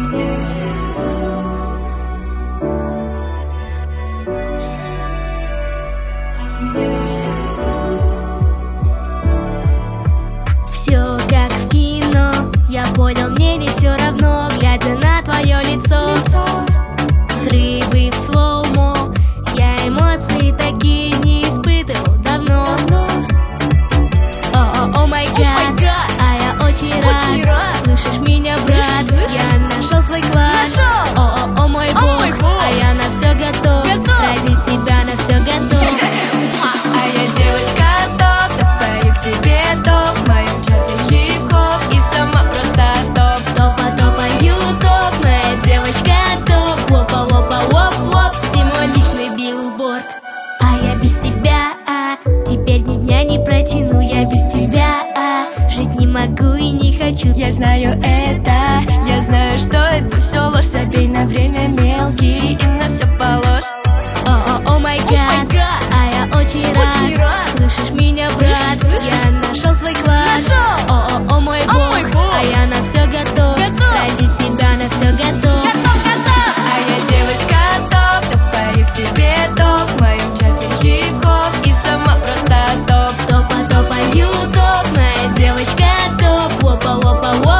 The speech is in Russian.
Все как в кино, я понял, мне не все равно, глядя на твое лицо. Взрывы в слоумо, я эмоции такие не испытывал давно. О май гад, а я очень рад. Слышишь меня, брат? Я нашел свой клад. О мой бог, а я на все готов. Ради тебя на все готов. А я девочка топ, топаю к тебе топ. В моем чате хип-хоп и сама просто топ. Топаю топ, моя девочка топ. Лопа, ты мой личный билборд. А я без тебя, теперь ни дня не протяну. Я без тебя, жить не могу и не хочу. Я знаю это, я знаю, что это все ложь. Забей на время мелкий и на все положь. О май гад, а я очень рад. Слышишь меня, брат? Я нашел свой клад. О мой бог, а я на все готов. Ради тебя на все готов. А я девочка топ, топаю к тебе топ. В моем чате хип-хоп и сама просто топ. Топаю топ, моя девочка топ. Лопа,